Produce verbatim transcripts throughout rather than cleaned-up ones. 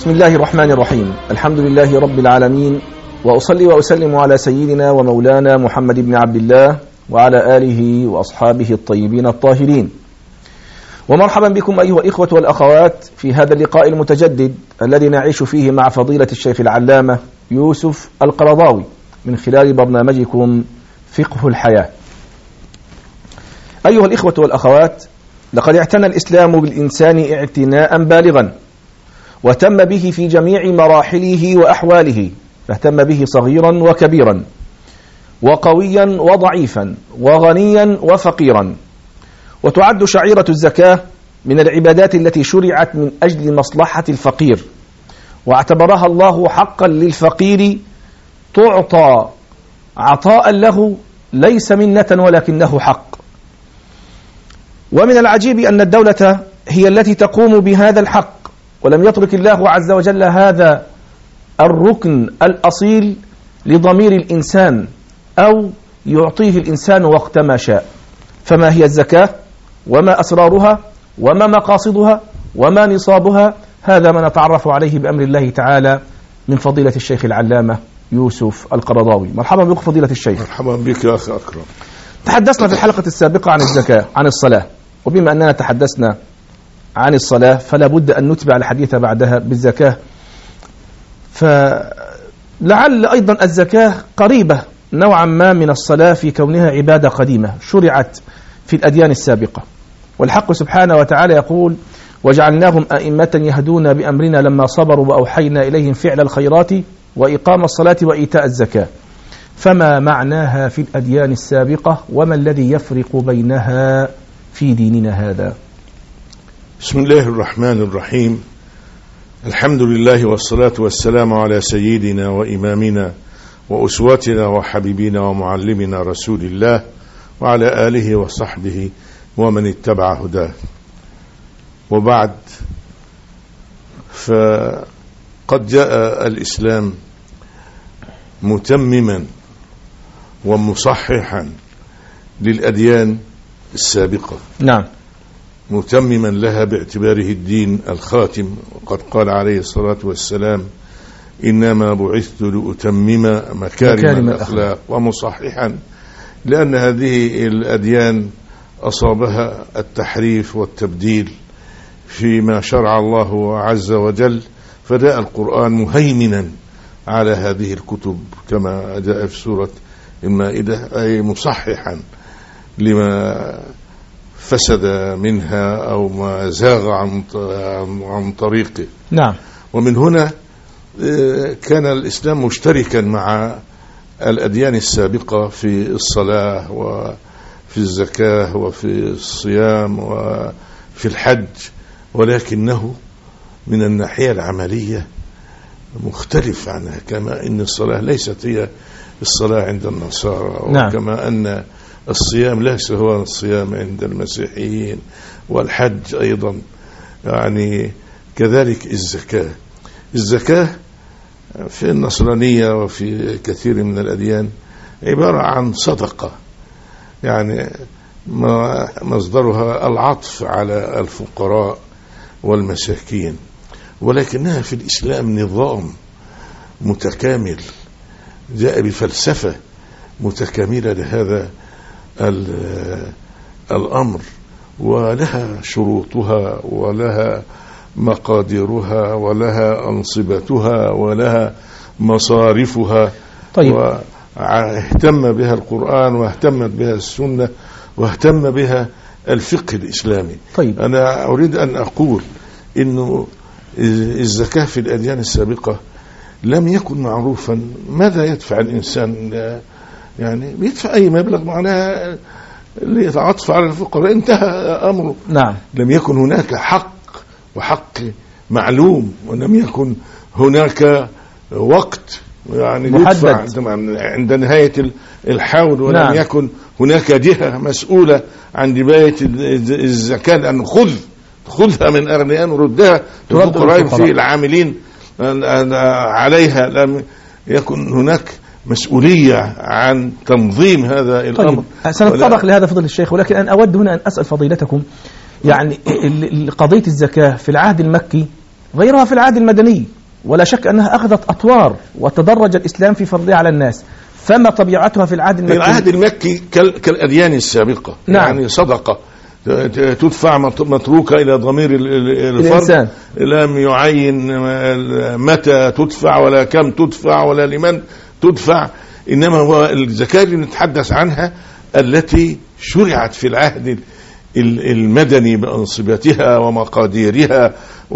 بسم الله الرحمن الرحيم. الحمد لله رب العالمين، وأصلي وأسلم على سيدنا ومولانا محمد بن عبد الله وعلى آله وأصحابه الطيبين الطاهرين. ومرحبا بكم أيها الإخوة والأخوات في هذا اللقاء المتجدد الذي نعيش فيه مع فضيلة الشيخ العلامة يوسف القرضاوي من خلال برنامجكم فقه الحياة. أيها الإخوة والأخوات، لقد اعتنى الإسلام بالإنسان اعتناء بالغا، وتم به في جميع مراحله وأحواله، فاهتم به صغيرا وكبيرا، وقويا وضعيفا، وغنيا وفقيرا. وتعد شعيرة الزكاة من العبادات التي شرعت من أجل مصلحة الفقير، واعتبرها الله حقا للفقير تعطى عطاء له ليس منة ولكنه حق. ومن العجيب أن الدولة هي التي تقوم بهذا الحق، ولم يترك الله عز وجل هذا الركن الأصيل لضمير الإنسان أو يعطيه الإنسان وقت ما شاء. فما هي الزكاة؟ وما أسرارها؟ وما مقاصدها؟ وما نصابها؟ هذا ما نتعرف عليه بأمر الله تعالى من فضيلة الشيخ العلامة يوسف القرضاوي. مرحبا بك فضيلة الشيخ. مرحبا بك يا أخي أكرم. تحدثنا في الحلقة السابقة عن الزكاة، عن الصلاة، وبما أننا تحدثنا عن الصلاة فلا بد أن نتبع الحديث بعدها بالزكاة. فلعل أيضا الزكاة قريبة نوعا ما من الصلاة في كونها عبادة قديمة شرعت في الأديان السابقة. والحق سبحانه وتعالى يقول: وجعلناهم أئمة يهدون بأمرنا لما صبروا وأوحينا إليهم فعل الخيرات وإقام الصلاة وإيتاء الزكاة. فما معناها في الأديان السابقة، وما الذي يفرق بينها في ديننا هذا؟ بسم الله الرحمن الرحيم. الحمد لله والصلاة والسلام على سيدنا وإمامنا وأسوتنا وحبيبنا ومعلمنا رسول الله وعلى آله وصحبه ومن اتبع هداه. وبعد، فقد جاء الإسلام متمما ومصححا للأديان السابقة. نعم، متمما لها باعتباره الدين الخاتم. وقد قال عليه الصلاة والسلام: إنما بعثت لأتمم مكارم, مكارم الأخلاق، ومصححا، لأن هذه الأديان أصابها التحريف والتبديل فيما شرع الله عز وجل، فجاء القرآن مهيمنا على هذه الكتب كما جاء في سورة المائدة، أي مصححا لما فسد منها أو ما زاغ عن عن طريقه. نعم. ومن هنا كان الإسلام مشتركا مع الأديان السابقة في الصلاة وفي الزكاة وفي الصيام وفي الحج، ولكنه من الناحية العملية مختلف عنها، كما أن الصلاة ليست هي الصلاة عند النصارى، نعم. وكما أن الصيام ليس هو الصيام عند المسيحيين، والحج أيضا يعني كذلك. الزكاة الزكاة في النصرانية وفي كثير من الأديان عبارة عن صدقة، يعني مصدرها العطف على الفقراء والمساكين، ولكنها في الإسلام نظام متكامل جاء بفلسفة متكاملة لهذا الأمر، ولها شروطها ولها مقاديرها ولها أنصبتها ولها مصارفها. طيب. واهتم بها القرآن واهتمت بها السنة واهتم بها الفقه الإسلامي. طيب. أنا أريد أن أقول إنه الزكاة في الأديان السابقة لم يكن معروفا ماذا يدفع الإنسان، يعني بيدفع أي مبلغ معناها اللي يتعاطف على الفقراء، انتهى أمره. نعم. لم يكن هناك حق وحق معلوم، ولم يكن هناك وقت يعني يدفع عند نهاية الحول، ولم نعم. يكن هناك جهة مسؤولة عن جباية الزكاة، لأن خذ خذها من أغنياء وردها للفقراء في العاملين عليها. لم يكن هناك مسؤولية عن تنظيم هذا الأمر. طيب. سنتطرق لهذا فضل الشيخ، ولكن أن أود هنا أن أسأل فضيلتكم، يعني قضية الزكاة في العهد المكي غيرها في العهد المدني. ولا شك أنها أخذت أطوار وتدرج الإسلام في فرضها على الناس. فما طبيعتها في العهد المكي؟ العهد المكي كالأديان السابقة. نعم. يعني صدقة تدفع متروكة إلى ضمير الفرد، لم يعين متى تدفع ولا كم تدفع ولا لمن تدفع، إنما هو الزكاة اللي نتحدث عنها التي شرعت في العهد المدني بأنصبتها ومقاديرها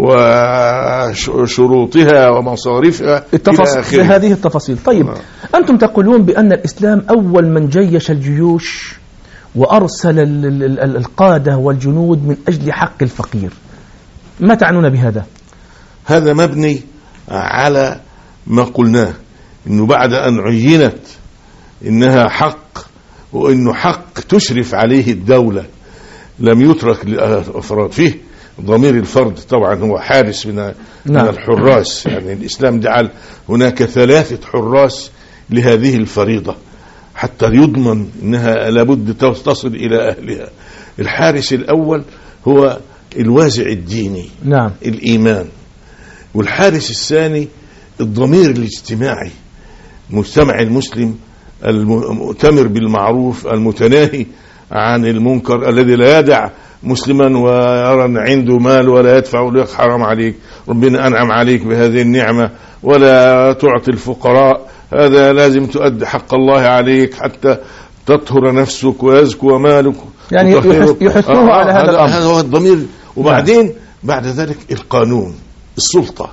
وشروطها ومصاريفها التفاصيل هذه التفاصيل. طيب آه. أنتم تقولون بأن الإسلام أول من جيش الجيوش وأرسل القادة والجنود من أجل حق الفقير، ما تعنون بهذا؟ هذا مبني على ما قلناه، إنه بعد أن عينت إنها حق وإنه حق تشرف عليه الدولة لم يترك لأفراد فيه. ضمير الفرد طبعا هو حارس من, نعم. من الحراس. يعني الإسلام جعل هناك ثلاثة حراس لهذه الفريضة حتى يضمن أنها لابد تصل إلى أهلها. الحارس الأول هو الوازع الديني، نعم. الإيمان. والحارس الثاني الضمير الاجتماعي، مجتمع المسلم المؤتمر بالمعروف المتناهي عن المنكر، الذي لا يدع مسلما ويرى أن عنده مال ولا يدفع ويقول حرام عليك، ربنا أنعم عليك بهذه النعمة ولا تعطي الفقراء، هذا لازم تؤدي حق الله عليك حتى تطهر نفسك ويزكو مالك، يعني يحثوه آه على هذا الأمر. هذا هو الضمير. وبعدين بعد ذلك القانون، السلطة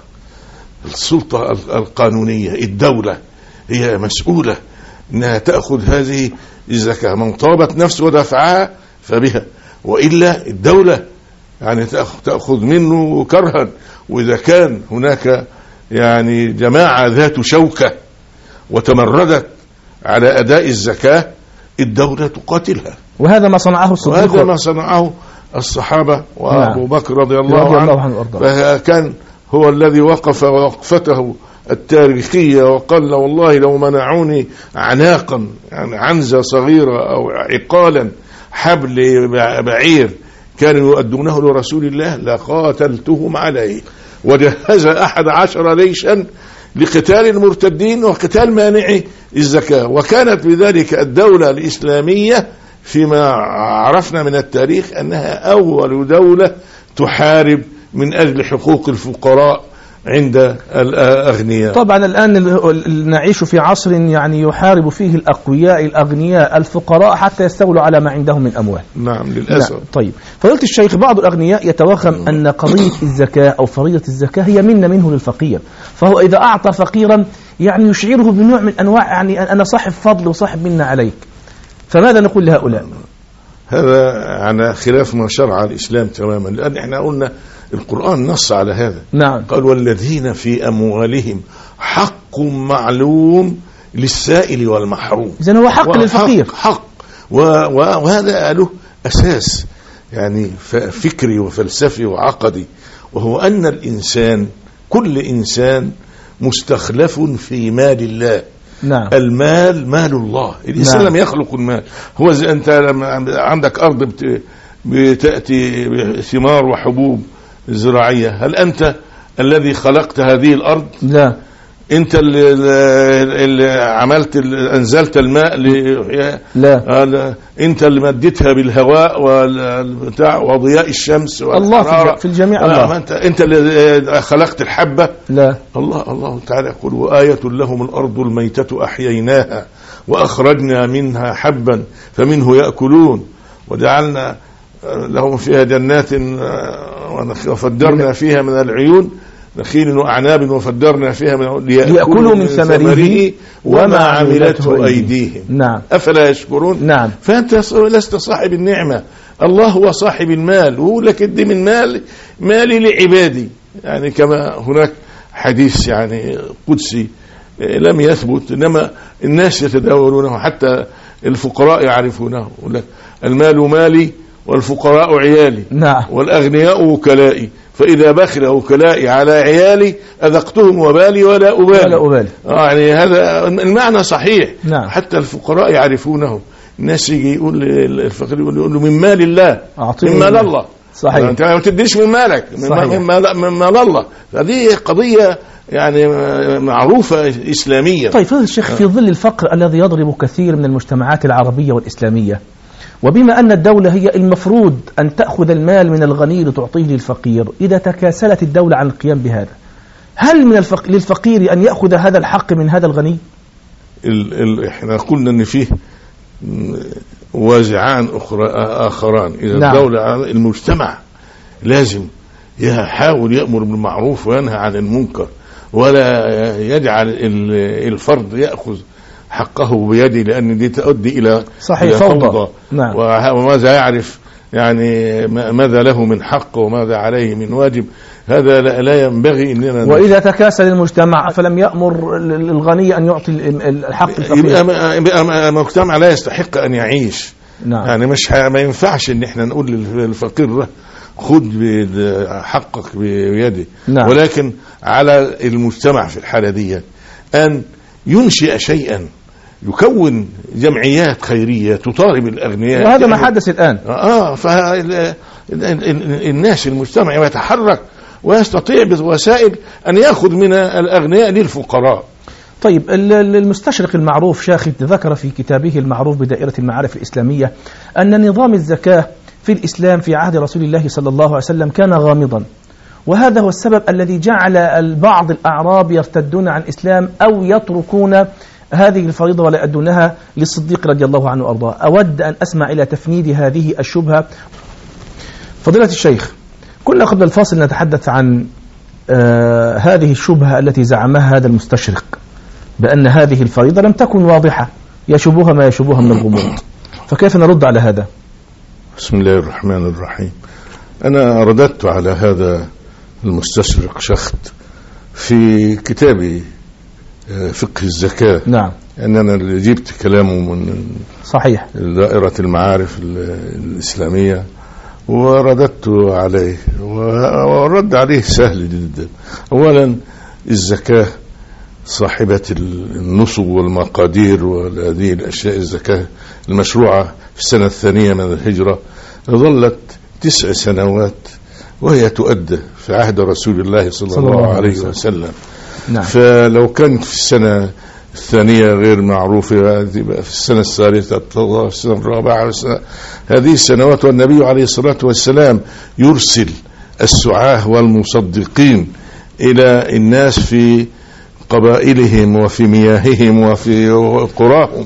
السلطة القانونية. الدولة هي مسؤولة أنها تأخذ هذه الزكاة، من طابت نفسه ودفعها فبها، وإلا الدولة يعني تأخذ منه كرها. وإذا كان هناك يعني جماعة ذات شوكة وتمردت على أداء الزكاة الدولة تقاتلها. وهذا ما صنعه الصديق، وهذا ما صنعه الصحابة وأبو بكر رضي الله عنه. فكان هو الذي وقف وقفته التاريخية وقال والله لو منعوني عناقا، يعني عنزة صغيرة أو عقالا حبل بعير كانوا يؤدونه لرسول الله لقاتلتهم عليه. وجهز أحد عشر ليشا لقتال المرتدين وقتال مانعي الزكاة. وكانت بذلك الدولة الإسلامية فيما عرفنا من التاريخ أنها أول دولة تحارب من أجل حقوق الفقراء عند الأغنياء. طبعا الآن نعيش في عصر يعني يحارب فيه الأقوياء الأغنياء الفقراء حتى يستولوا على ما عندهم من أموال. نعم للأسف. نعم. طيب فضيلة الشيخ، بعض الأغنياء يتوهم أن قضية الزكاة أو فريضة الزكاة هي منة منه للفقير، فهو إذا أعطى فقيرا يعني يشعره بنوع من أنواع يعني أنا صاحب فضل وصاحب منة عليك. فماذا نقول لهؤلاء؟ هذا على خلاف ما شرع الإسلام تماما، لأن احنا قلنا القرآن نص على هذا. نعم. قال والذين في أموالهم حق معلوم للسائل والمحروم. إذن هو حق للفقير، حق. وهذا له أساس يعني فكري وفلسفي وعقدي، وهو أن الإنسان كل إنسان مستخلف في مال الله. نعم. المال مال الله. الإنسان نعم. لم يخلق المال. هو زي أنت لما عندك أرض بتأتي ثمار وحبوب زراعية، هل أنت الذي خلقت هذه الأرض؟ لا. أنت اللي, اللي عملت اللي أنزلت الماء ل... لا. أنت اللي مدتها بالهواء والبتاع وضياء الشمس والحرارة. الله في الجميع. الله. أنت أنت اللي خلقت الحبة. لا. الله الله تعالى يقول وآية لهم الأرض الميتة أحييناها وأخرجنا منها حبا فمنه يأكلون وجعلنا لهم فيها جنات وفجرنا فيها من العيون نخيل وأعناب وفجرنا فيها من ليأكلوا من ثمره وما عملته أيديهم. نعم. أفلا يشكرون. نعم. فأنت لست صاحب النعمة، الله هو صاحب المال، وهو لك ادي من مال مالي لعبادي. يعني كما هناك حديث يعني قدسي لم يثبت، إنما الناس يتداولونه حتى الفقراء يعرفونه. المال مالي والفقراء عيالي. نعم. والأغنياء وكلائي، فإذا بخل وكلائي على عيالي أذقتهم وبالي ولا أبالي. ولا أبالي. يعني هذا المعنى صحيح. نعم. حتى الفقراء يعرفونه. الناس يجي يقول الفقير يقول له من مال الله، من مال الله. صحيح. أنت ما تديش من مالك، من مال, من مال الله. هذه قضية يعني معروفة إسلامية. طيب فضل الشيخ، في ظل الفقر الذي يضرب كثير من المجتمعات العربية والإسلامية، وبما أن الدولة هي المفروض أن تأخذ المال من الغني لتعطيه للفقير، إذا تكاسلت الدولة عن القيام بهذا، هل من الفق... للفقير أن يأخذ هذا الحق من هذا الغني؟ ال... ال... احنا قلنا أن فيه وازعان أخرى آخران. إذا نعم. الدولة المجتمع لازم يحاول يأمر بالمعروف وينهى عن المنكر، ولا يجعل الفرد يأخذ حقه بيده، لأن دي تؤدي إلى صحيح فوضى. نعم. وماذا يعرف يعني ماذا له من حق وماذا عليه من واجب، هذا لا ينبغي إننا. وإذا تكاسل المجتمع فلم يأمر الغني أن يعطي الحق الفقير، المجتمع لا يستحق أن يعيش. نعم. يعني مش ما ينفعش إن احنا نقول للفقير خذ حقك بيده. نعم. ولكن على المجتمع في الحالة دي أن ينشئ شيئا، يكون جمعيات خيرية تطالب الأغنياء، وهذا ما حدث الآن. آه فالناس المجتمع يتحرك ويستطيع بوسائل أن يأخذ من الأغنياء للفقراء. طيب المستشرق المعروف شاخد ذكر في كتابه المعروف بدائرة المعارف الإسلامية أن نظام الزكاة في الإسلام في عهد رسول الله صلى الله عليه وسلم كان غامضا، وهذا هو السبب الذي جعل البعض الأعراب يرتدون عن الإسلام أو يتركون هذه الفريضة ولا يؤدونها للصديق رضي الله عنه وأرضاه. أود أن أسمع إلى تفنيد هذه الشبهة. فضيلة الشيخ، كنا قبل الفاصل نتحدث عن آه هذه الشبهة التي زعمها هذا المستشرق بأن هذه الفريضة لم تكن واضحة، يشبهها ما يشبهها من الغموض، فكيف نرد على هذا؟ بسم الله الرحمن الرحيم. أنا رددت على هذا المستشرق شخت في كتابي فقه الزكاة. نعم. أننا اللي جبت كلامه من صحيح دائرة المعارف الإسلامية ورددت عليه، والرد عليه سهل جدا. أولا الزكاة صاحبة النصب والمقادير وهذه الأشياء، الزكاة المشروعة في السنة الثانية من الهجرة ظلت تسع سنوات وهي تؤدى في عهد رسول الله صلى, صلى الله عليه وسلم, وسلم. نعم. فلو كانت في السنة الثانية غير معروفة في السنة الثالثة السنة الرابعة السنة هذه السنوات، والنبي عليه الصلاة والسلام يرسل السعاة والمصدقين إلى الناس في قبائلهم وفي مياههم وفي قراهم.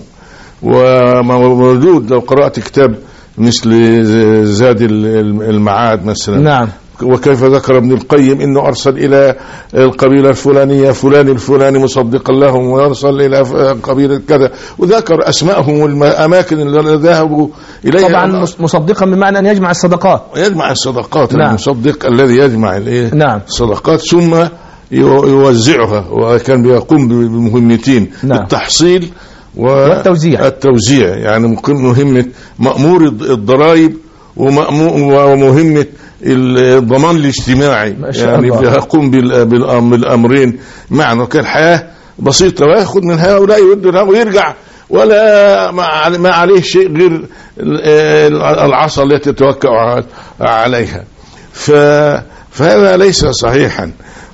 وموجود لو قرأت كتاب مثل زاد المعاد مثلا. نعم. وكيف ذكر ابن القيم انه ارسل الى القبيله الفلانيه فلان الفلاني مصدقا لهم، ويرسل الى قبيله كذا، وذكر اسماءهم والاماكن اللي ذهبوا اليها. طبعا مصدقا بمعنى ان يجمع الصدقات، يجمع الصدقات. نعم. المصدق الذي يجمع نعم. الصدقات ثم يوزعها، وكان بيقوم بمهمتين. نعم. التحصيل والتوزيع. التوزيع يعني ممكن مهمة مأمور الضرائب ومهمة الضمان الاجتماعي، يعني بيقوم بالأمرين معا. كان الحياة بسيطة، ويأخذ من هؤلاء ويدنا ويرجع، ولا ما عليه شيء غير العصا التي يتوكأ عليها. فهذا ليس صحيحا،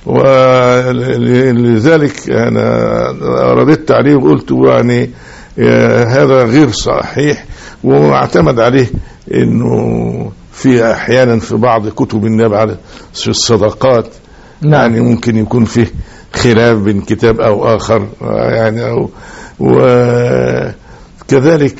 ولذلك أنا رددت عليه وقلت يعني هذا غير صحيح، واعتمد عليه انه في احيانا في بعض كتب النبي على في الصدقات. نعم. يعني ممكن يكون فيه خلاف بين كتاب او اخر يعني، او وكذلك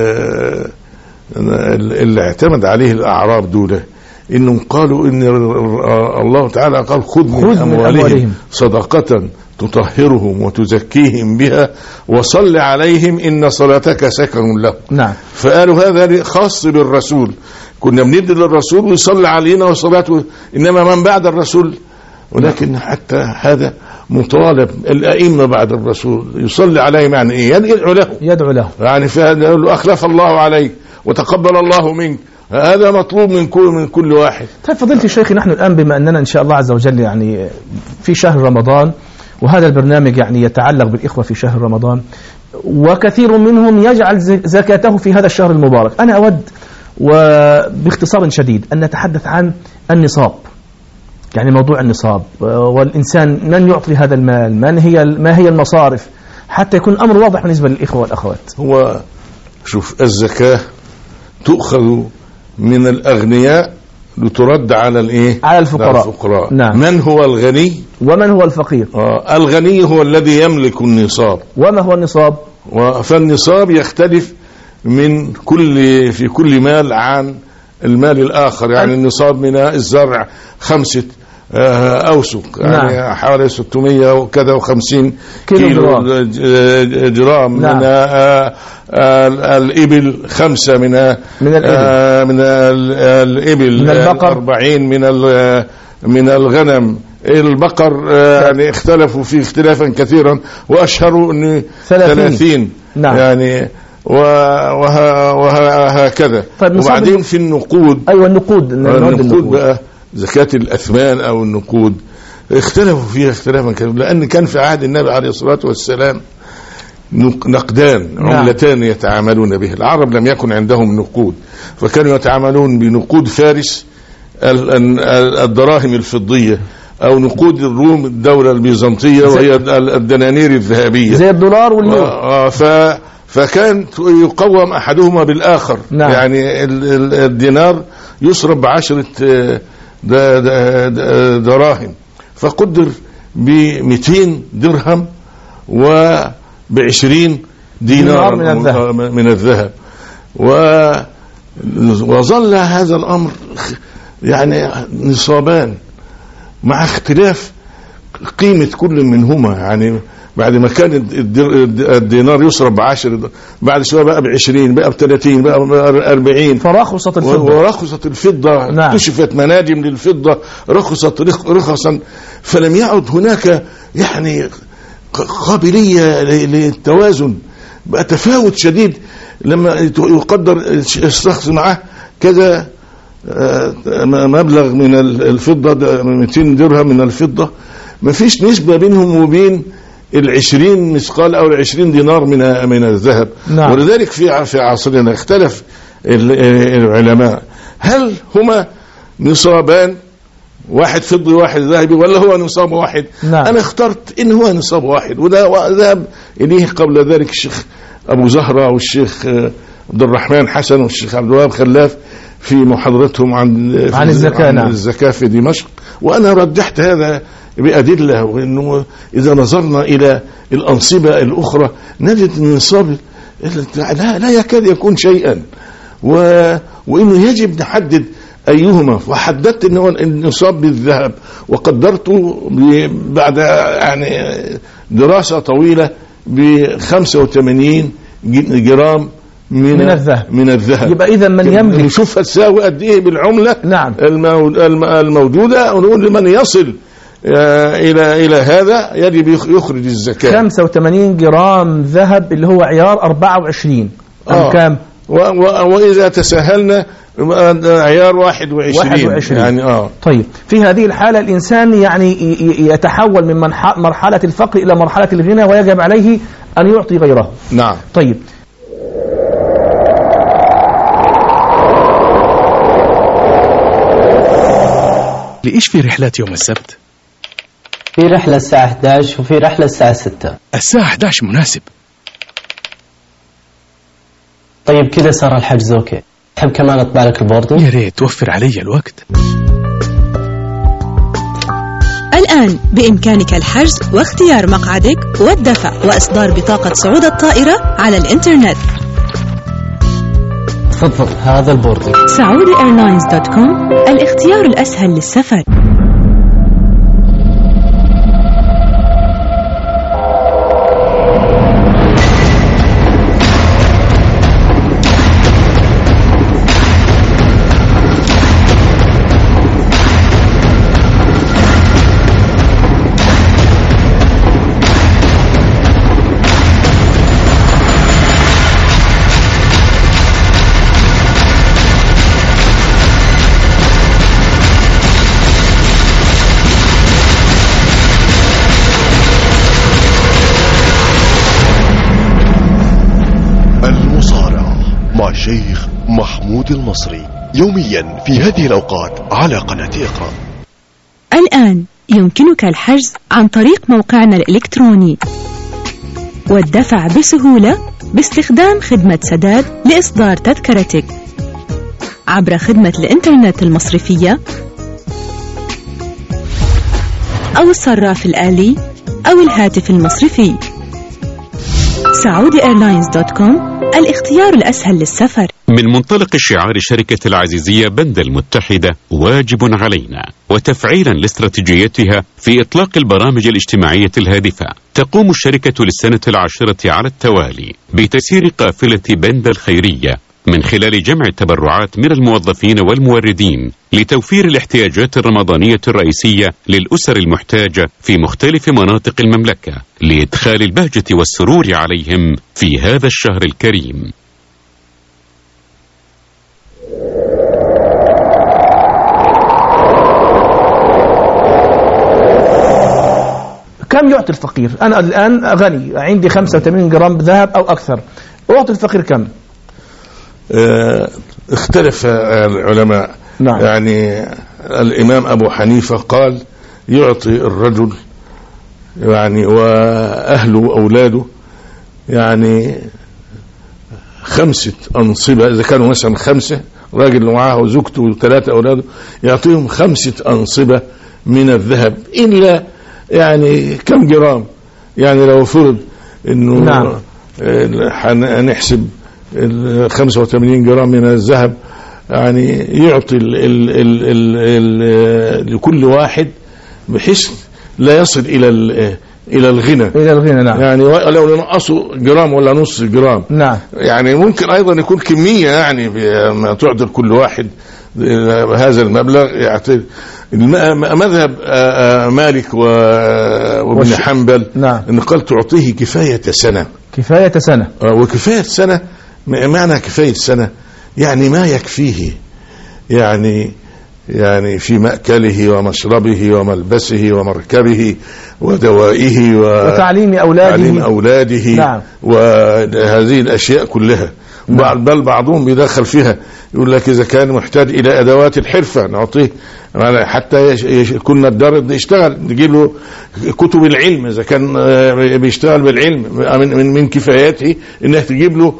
اللي اعتمد عليه الاعراب دول انهم قالوا ان الله تعالى قال خذ من اموالهم صدقة تطهرهم وتزكيهم بها وصل عليهم إن صلاتك سكن لهم. نعم. فقالوا هذا خاص بالرسول، كنا بندي للرسول ويصلي علينا وصلاته، إنما من بعد الرسول. ولكن نعم. حتى هذا مطالب الأئمة بعد الرسول يصلي عليهم، يعني إيه؟ يدعو له يدعو له يعني فهذا أخلف الله عليك وتقبل الله منك، هذا مطلوب من كل من كل واحد. طيب فضيلة الشيخ، نحن الآن بما أننا إن شاء الله عز وجل يعني في شهر رمضان، وهذا البرنامج يعني يتعلق بالإخوة في شهر رمضان، وكثير منهم يجعل زكاته في هذا الشهر المبارك. أنا أود وباختصار شديد أن نتحدث عن النصاب. يعني موضوع النصاب، والإنسان من يعطي هذا المال، من هي ما هي المصارف، حتى يكون الأمر واضح بالنسبة للإخوة والأخوات. هو شوف، الزكاة تؤخذ من الأغنياء لترد على الإيه؟ على الفقراء. الفقراء. نعم. من هو الغني ومن هو الفقير؟ آه الغني هو الذي يملك النصاب. وما هو النصاب؟ فالنصاب يختلف من كل في كل مال عن المال الآخر. يعني النصاب من الزرع خمسة أوسق، يعني نعم. حوالي ستمائة وكذا وخمسين كيلو, كيلو جرام, جرام. نعم. من الإبل خمسة، من من الإبل, من الإبل من البقر أربعين، من من الغنم. البقر يعني اختلفوا فيه اختلافا كثيرا، وأشهروا أنه ثلاثين. نعم. يعني وهكذا. طيب، وبعدين في النقود، أيوة النقود النقود بقى زكاة الأثمان أو النقود اختلفوا فيها اختلافا كثيرا، لأن كان في عهد النبي عليه الصلاة والسلام نقدان، عملتان يتعاملون به. العرب لم يكن عندهم نقود، فكانوا يتعاملون بنقود فارس الدراهم الفضية، أو نقود الروم الدولة البيزنطية وهي الدنانير الذهبية زي الدولار واليورو. ف فكان يقوم أحدهما بالآخر. نعم. يعني الدينار يصرف بعشرة دراهم، فقدر بمئتين درهم وبعشرين دينار من الذهب, من الذهب. وظل هذا الأمر يعني نصابان مع اختلاف قيمة كل منهما. يعني بعد ما كان الدينار يصرف بعشر، بعد شوية بقى بعشرين، بقى بثلاثين، بقى بأربعين، فرخصت الفضة. ورخصت الفضة. نعم. اكتشفت مناجم للفضة، رخصت رخصا، فلم يعد هناك يعني قابلية للتوازن، بقى تفاوت شديد. لما يقدر الشخص معه كذا مبلغ من الفضة، مئتين درهم من الفضة، ما فيش نسبة بينهم وبين العشرين مثقال أو العشرين دينار من من الذهب. نعم. ولذلك في في عصرنا اختلف العلماء، هل هما نصابان، واحد فضي واحد ذهبي، ولا هو نصاب واحد؟ نعم. أنا اخترت إن هو نصاب واحد، وده ذهب إليه قبل ذلك الشيخ أبو زهرة والشيخ عبد الرحمن حسن والشيخ عبد الوهاب خلاف في محاضرتهم عن عن الزكاة. عن الزكاة في دمشق، وأنا رجحت هذا بأدلة. وإنه إذا نظرنا إلى الأنصبة الأخرى نجد النصاب لا, لا يكاد يكون شيئا، و... وإنه يجب نحدد أيهما. وحددت إنه النصاب بالذهب، وقدرته بعد يعني دراسة طويلة بخمسة وثمانين جرام من, من الذهب. من الذهب. يبقى إذا من يملك، نشوف تساوي قد إيه بالعملة. نعم. الموجودة، ونقول لمن يصل إلى إلى هذا يجب يخرج الزكاة. خمسة وثمانين جرام ذهب اللي هو عيار أربعة وعشرين. آه. كام؟ وإذا تساهلنا عيار واحد وعشرين. يعني آه. طيب، في هذه الحالة الإنسان يعني يتحول من مرحلة الفقر إلى مرحلة الغنى، ويجب عليه أن يعطي غيره. نعم. طيب، لإيش في رحلات يوم السبت؟ في رحلة الساعة إحدى عشر وفي رحلة الساعة ستة. الساعة إحدى عشر مناسب. طيب كذا صار الحجز أوكي. تحب كمان أطبع لك البوردو؟ يا ريت توفر علي الوقت. الآن بإمكانك الحجز واختيار مقعدك والدفع وإصدار بطاقة صعود الطائرة على الإنترنت. تفضل، هذا البوردو. سعودي إيرلاينز دوت كوم، الاختيار الأسهل للسفر. الشيخ محمود المصري يوميا في هذه الأوقات على قناة إقرأ. الآن يمكنك الحجز عن طريق موقعنا الإلكتروني والدفع بسهولة باستخدام خدمة سداد لإصدار تذكرتك عبر خدمة الإنترنت المصرفية أو الصراف الآلي أو الهاتف المصرفي. سعودي إيرلاينز دوت كوم، الاختيار الأسهل للسفر. من منطلق شعار شركة العزيزية بند المتحدة واجب علينا، وتفعيلا لاستراتيجيتها في إطلاق البرامج الاجتماعية الهادفة، تقوم الشركة للسنة العاشرة على التوالي بتسيير قافلة بند الخيرية من خلال جمع التبرعات من الموظفين والموردين لتوفير الاحتياجات الرمضانية الرئيسية للأسر المحتاجة في مختلف مناطق المملكة لإدخال البهجة والسرور عليهم في هذا الشهر الكريم. كم يعطي الفقير؟ أنا الآن غني، عندي خمسة وثمانين جرام ذهب أو أكثر، أعطي الفقير كم؟ اه اختلف العلماء. نعم. يعني الإمام أبو حنيفة قال يعطي الرجل يعني وأهله وأولاده يعني خمسة أنصبة، إذا كانوا مثلا خمسة، راجل معاه وزوجته وثلاثة أولاده، يعطيهم خمسة أنصبة من الذهب، إلا يعني كم جرام؟ يعني لو فرض إنه نعم. هنحسب خمسة وثمانين جرام من الذهب، يعني يعطي ال ال ال ال ال لكل واحد بحيث لا يصل إلى إلى الغنى إلى الغنى. نعم. يعني لو نقصوا جرام ولا نص جرام. نعم. يعني ممكن أيضا يكون كمية، يعني ما تعطي لكل واحد هذا المبلغ. يعطي مذهب مالك وابن حنبل. نعم. إن قال تعطيه كفاية سنة. كفاية سنة. وكفاية سنة معنى كفاية سنة يعني ما يكفيه، يعني يعني في مأكله ومشربه وملبسه ومركبه ودوائه وتعليم أولاده, تعليم أولاده. نعم. وهذه الأشياء كلها. نعم. بل بعضهم بيدخل فيها يقول لك إذا كان محتاج إلى أدوات الحرفة نعطيه، حتى كنا الدرد يشتغل نجيب له كتب العلم، إذا كان بيشتغل بالعلم من من كفاياته إنه تجيب له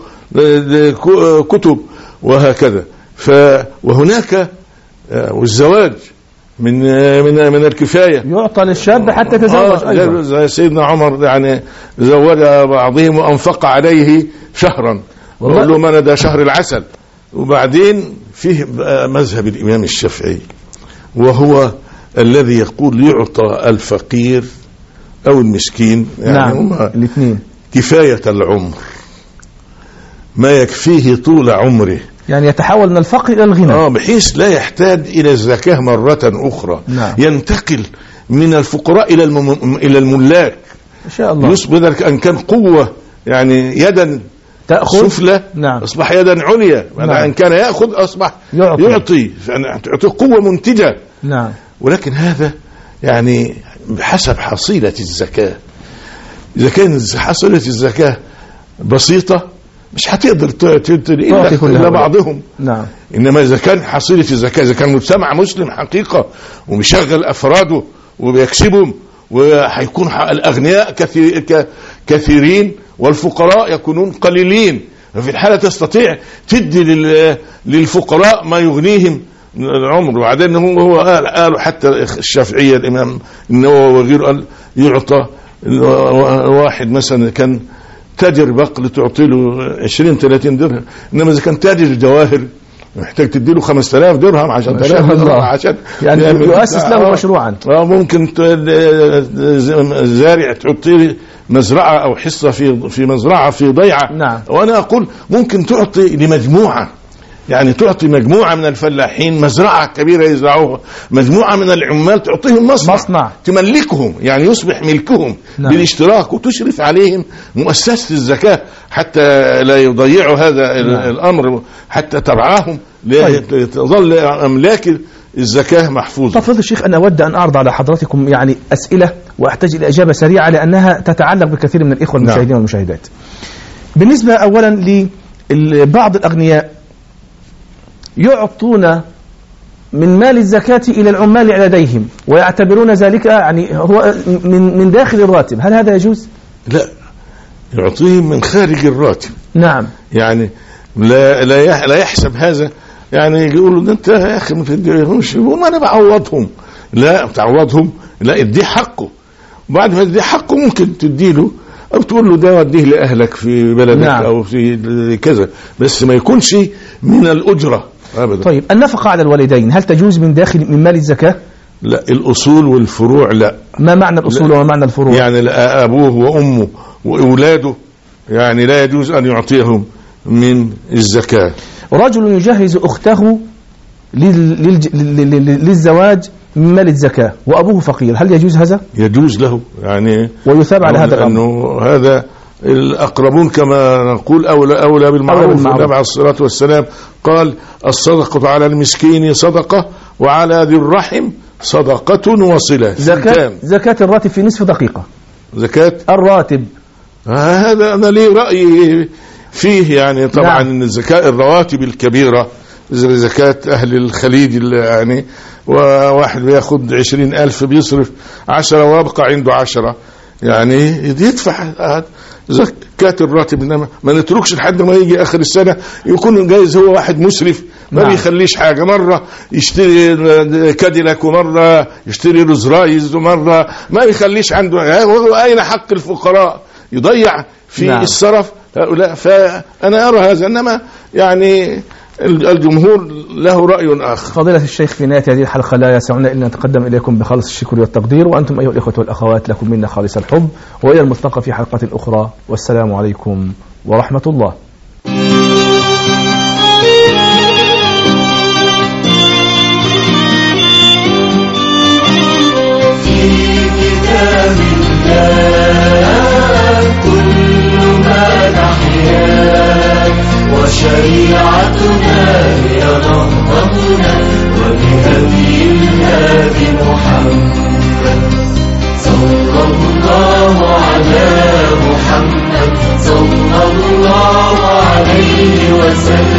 كتب وهكذا. ف وهناك والزواج من من من الكفايه يعطى للشاب حتى يتزوج. آه أيضا زي سيدنا عمر يعني زوج بعضهم وانفق عليه شهرا، وقال له من ده شهر العسل. وبعدين فيه مذهب الامام الشافعي، وهو الذي يقول يعطى الفقير او المسكين، يعني نعم. هم الاثنين كفايه العمر، ما يكفيه طول عمره، يعني يتحول من الفقر إلى الغنى. آه بحيث لا يحتاج إلى الزكاة مرة أخرى. نعم. ينتقل من الفقراء إلى المم... إلى الملاك إن شاء الله. يصبح أن كان قوة يعني يدا تأخذ سفلى. نعم. أصبح يدا عليا. نعم. أن كان يأخذ أصبح يعطي, يعطي. تعطي قوة منتجة. نعم. ولكن هذا يعني بحسب حصيلة الزكاة. إذا كان حصيلة الزكاة بسيطة مش هتقدر تعطي إلا, إلا بعضهم. نعم. إنما إذا كان حصيلة الزكاة، إذا كان مجتمع مسلم حقيقة ومشغل أفراده وبيكسبهم، وهيكون الأغنياء كثير كثيرين والفقراء يكونون قليلين، ففي الحالة تستطيع تدي للفقراء ما يغنيهم من العمر. وبعدين هو هو قال قالوا حتى الشافعية الإمام النووي وغيره قال يعطى واحد مثلا كان تاجر بقل تعطي له عشرين ثلاثين درهم، انما اذا كان تاجر جواهر محتاج تدي له خمسة آلاف درهم عشان درهم عشان يعني يؤسس له مشروعا. اه ممكن زارع تعطي مزرعه او حصه في في مزرعه في ضيعه. نعم. وانا اقول ممكن تعطي لمجموعه، يعني تعطي مجموعة من الفلاحين مزرعة كبيرة يزرعوها، مجموعة من العمال تعطيهم مصنع, مصنع. تملكهم، يعني يصبح ملكهم. نعم. بالاشتراك، وتشرف عليهم مؤسسة الزكاة حتى لا يضيعوا هذا. نعم. الأمر حتى ترعاهم لتظل أملاك الزكاة محفوظة. فضل الشيخ، أنا أود أن أعرض على حضراتكم يعني أسئلة وأحتاج إلى إجابة سريعة لأنها تتعلق بكثير من الإخوة المشاهدين. نعم. والمشاهدات. بالنسبة أولا لبعض الأغنياء يعطون من مال الزكاة إلى العمال على يديهم ويعتبرون ذلك يعني هو من من داخل الراتب، هل هذا يجوز؟ لا، يعطيهم من خارج الراتب. نعم، يعني لا لا لا يحسب هذا، يعني يقولوا ده انت يا اخي ما تديهمش، ما انا بعوضهم. لا تعوضهم، لا اديه حقه، وبعد ما تديه حقه ممكن تديله او تقول له ده وديه لاهلك في بلدك. نعم. او في كذا، بس ما يكونش من الاجره ابدا. طيب النفقه على الوالدين هل تجوز من داخل من مال الزكاه؟ لا، الاصول والفروع لا. ما معنى الاصول وما معنى الفروع؟ يعني ابوه وامه واولاده يعني لا يجوز ان يعطيهم من الزكاه. رجل يجهز اخته للزواج من مال الزكاة وأبوه فقير، هل يجوز هذا؟ يجوز له، يعني ويثاب على هذا الأمر، لأنه هذا الأقربون كما نقول أولى أولى بالمعروف. النبي عليه الصلاة والسلام قال الصدقة على المسكين صدقة وعلى ذي الرحم صدقة وصلة. زكاة, زكاة الراتب في نصف دقيقة. زكاة الراتب هذا أنا لي رأي فيه، يعني طبعا نعم. الزكاة الرواتب الكبيرة زي زكاة أهل الخليج يعني، وواحد بياخد عشرين ألف بيصرف عشرة ويبقى عنده عشرة، يعني يدفع زكاة الراتب. إنما ما نتركش لحد ما يجي آخر السنة يكون جايز هو واحد مسرف ما نعم. بيخليش حاجة، مرة يشتري كاديلاك ومرة يشتري روز رايز ومرة ما يخليش عنده. أين حق الفقراء؟ يضيع في نعم. الصرف هؤلاء. فأنا أرى هذا، إنما يعني الجمهور له رأي آخر. فضيلة الشيخ، في نهاية هذه الحلقة لا يسعنا إلا أن نتقدم إليكم بخالص الشكر والتقدير، وأنتم أيها الإخوة والأخوات لكم منا خالص الحب، وإلى الملتقى في حلقة أخرى، والسلام عليكم ورحمة الله. في كتاب الله كل ما نحيا، وشريعتنا هي نهضتنا، وبهدي الهادي محمد. صلى الله على محمد صلى الله عليه وسلم.